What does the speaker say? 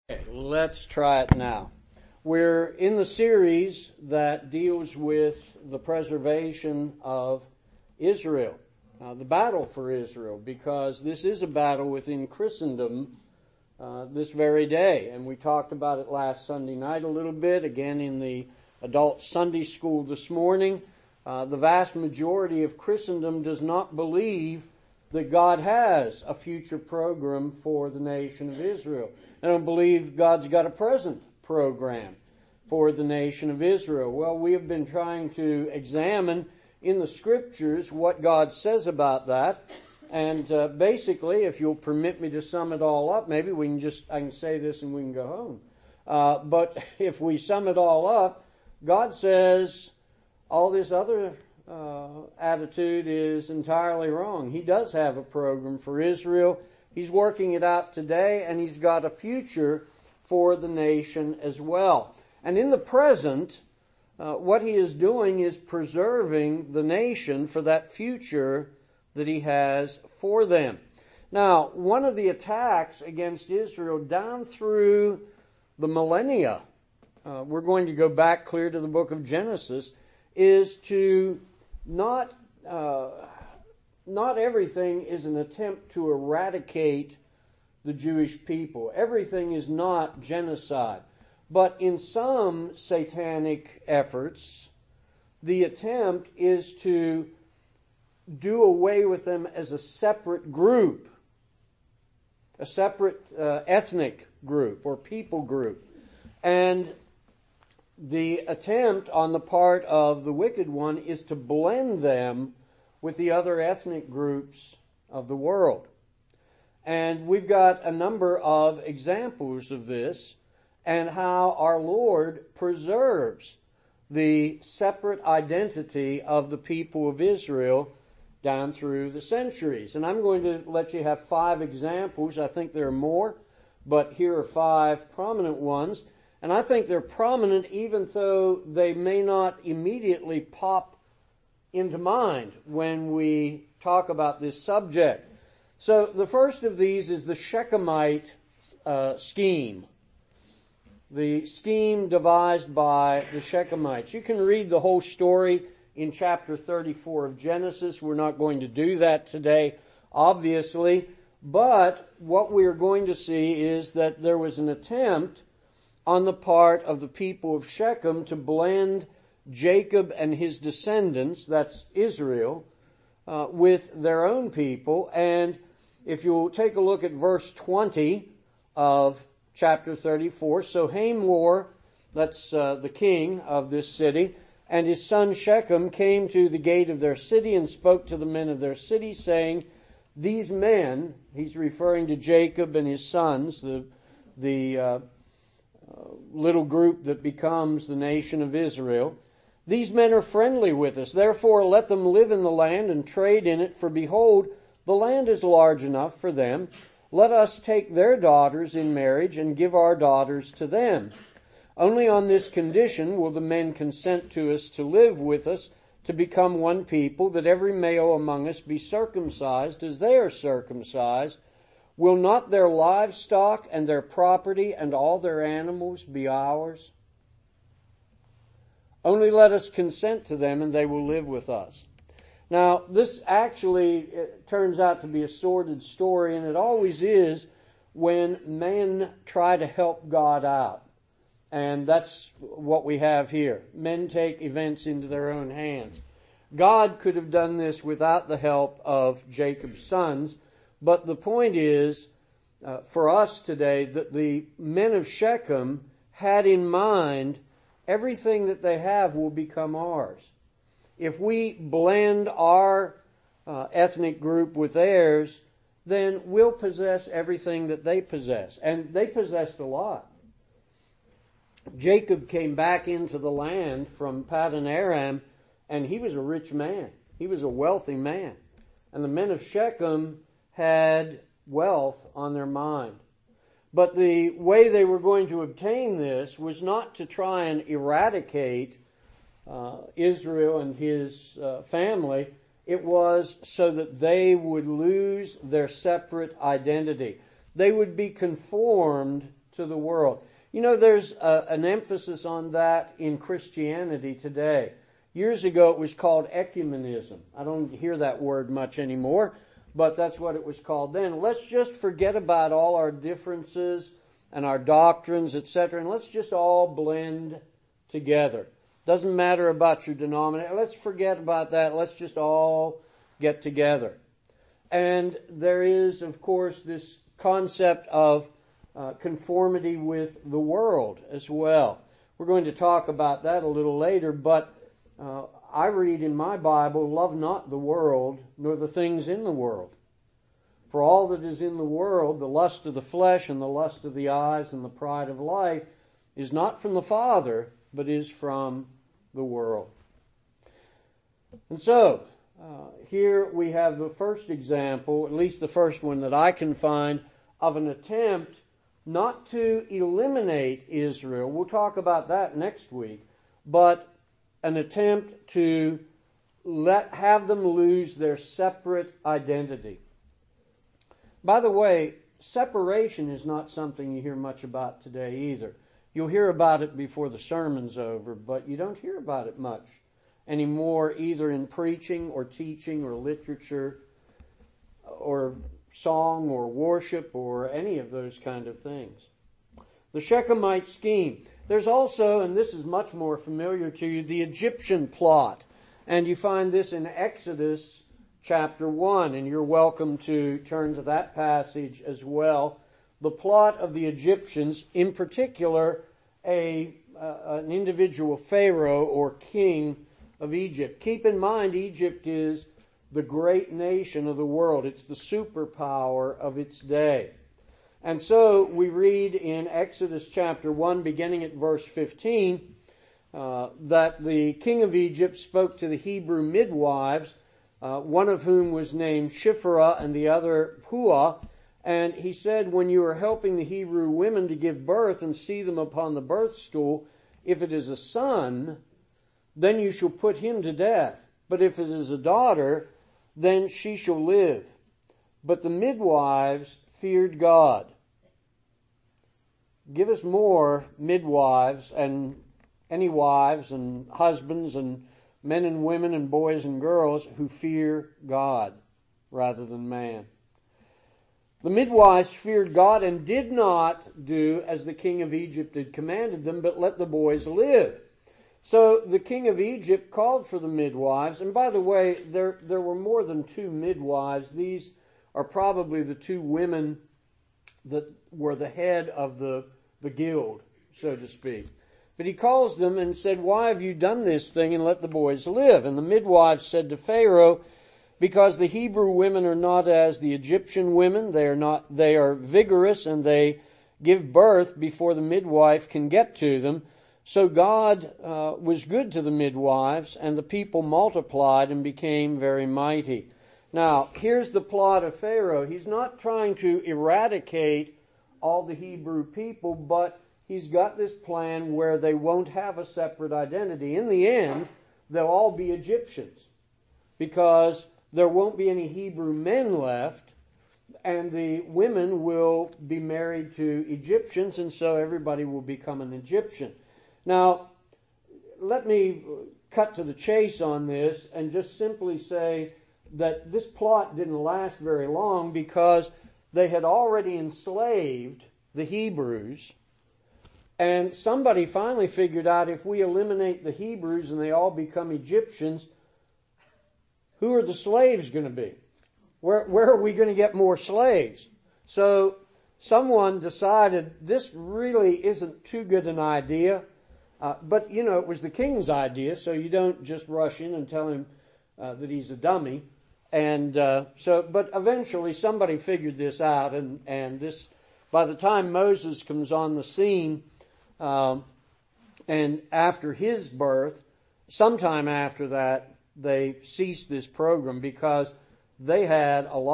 Okay, let's try it now. We're in the series that deals with the preservation of Israel, the battle for Israel, because this is a battle within Christendom this very day. And we talked about it last Sunday night a little bit, again in the adult Sunday school this morning. The vast majority of Christendom does not believe that God has a future program for the nation of Israel. I don't believe God's got a present program for the nation of Israel. Well, we have been trying to examine in the Scriptures what God says about that. And basically, if you'll permit me to sum it all up, maybe I can say this and we can go home. But if we sum it all up, God says all this other attitude is entirely wrong. He does have a program for Israel. He's working it out today, and He's got a future for the nation as well. And in the present, what He is doing is preserving the nation for that future that He has for them. Now, one of the attacks against Israel down through the millennia, we're going to go back clear to the book of Genesis, is to not everything is an attempt to eradicate the Jewish people. Everything is not genocide. But in some satanic efforts, the attempt is to do away with them as a separate group, a separate ethnic group or people group. And the attempt on the part of the wicked one is to blend them with the other ethnic groups of the world. And we've got a number of examples of this and how our Lord preserves the separate identity of the people of Israel down through the centuries. And I'm going to let you have 5 examples. I think there are more, but here are 5 prominent ones. And I think they're prominent even though they may not immediately pop into mind when we talk about this subject. So the first of these is the Shechemite scheme. The scheme devised by the Shechemites. You can read the whole story in chapter 34 of Genesis. We're not going to do that today, obviously. But what we're going to see is that there was an attempt on the part of the people of Shechem to blend Jacob and his descendants, that's Israel, with their own people. And if you'll take a look at verse 20 of chapter 34, so Hamor, that's the king of this city, and his son Shechem came to the gate of their city and spoke to the men of their city, saying, these men, he's referring to Jacob and his sons, the little group that becomes the nation of Israel. These men are friendly with us. Therefore, let them live in the land and trade in it. For behold, the land is large enough for them. Let us take their daughters in marriage and give our daughters to them. Only on this condition will the men consent to us to live with us, to become one people, that every male among us be circumcised as they are circumcised. Will not their livestock and their property and all their animals be ours? Only let us consent to them, and they will live with us. Now, this actually turns out to be a sordid story, and it always is when men try to help God out. And that's what we have here. Men take events into their own hands. God could have done this without the help of Jacob's sons, but the point is, for us today, that the men of Shechem had in mind everything that they have will become ours. If we blend our ethnic group with theirs, then we'll possess everything that they possess. And they possessed a lot. Jacob came back into the land from Paddan Aram, and he was a rich man. He was a wealthy man. And the men of Shechem had wealth on their mind. But the way they were going to obtain this was not to try and eradicate Israel and his family. It was so that they would lose their separate identity. They would be conformed to to the world. You know, there's an emphasis on that in Christianity today. Years ago, it was called ecumenism. I don't hear that word much anymore, but that's what it was called then. Let's just forget about all our differences and our doctrines, etc., and let's just all blend together. Doesn't matter about your denomination. Let's forget about that. Let's just all get together. And there is, of course, this concept of conformity with the world as well. We're going to talk about that a little later, but I read in my Bible, love not the world, nor the things in the world. For all that is in the world, the lust of the flesh and the lust of the eyes and the pride of life, is not from the Father, but is from the world. And so, here we have the first example, at least the first one that I can find, of an attempt not to eliminate Israel. We'll talk about that next week, but an attempt to have them lose their separate identity. By the way, separation is not something you hear much about today either. You'll hear about it before the sermon's over, but you don't hear about it much anymore, either in preaching or teaching or literature or song or worship or any of those kind of things. The Shechemite scheme. There's also, and this is much more familiar to you, the Egyptian plot. And you find this in Exodus chapter 1, and you're welcome to turn to that passage as well. The plot of the Egyptians, in particular, an individual pharaoh or king of Egypt. Keep in mind, Egypt is the great nation of the world. It's the superpower of its day. And so we read in Exodus chapter 1, beginning at verse 15, that the king of Egypt spoke to the Hebrew midwives, one of whom was named Shiphrah and the other Puah, and he said, when you are helping the Hebrew women to give birth and see them upon the birth stool, if it is a son, then you shall put him to death. But if it is a daughter, then she shall live. But the midwives feared God. Give us more midwives and any wives and husbands and men and women and boys and girls who fear God rather than man. The midwives feared God and did not do as the king of Egypt had commanded them, but let the boys live. So the king of Egypt called for the midwives, and by the way, there were more than 2 midwives. These are probably the 2 women that were the head of the guild, so to speak. But he calls them and said, why have you done this thing and let the boys live? And the midwives said to Pharaoh, because the Hebrew women are not as the Egyptian women. They are vigorous and they give birth before the midwife can get to them. So God was good to the midwives, and the people multiplied and became very mighty. Now, here's the plot of Pharaoh. He's not trying to eradicate all the Hebrew people, but he's got this plan where they won't have a separate identity. In the end, they'll all be Egyptians, because there won't be any Hebrew men left, and the women will be married to Egyptians, and so everybody will become an Egyptian. Now, let me cut to the chase on this and just simply say that this plot didn't last very long, because they had already enslaved the Hebrews, and somebody finally figured out, if we eliminate the Hebrews and they all become Egyptians, who are the slaves going to be? Where are we going to get more slaves? So someone decided this really isn't too good an idea. But, it was the king's idea, so you don't just rush in and tell him that he's a dummy. And but eventually somebody figured this out, and this, by the time Moses comes on the scene, and after his birth, sometime after that, they ceased this program, because they had a lot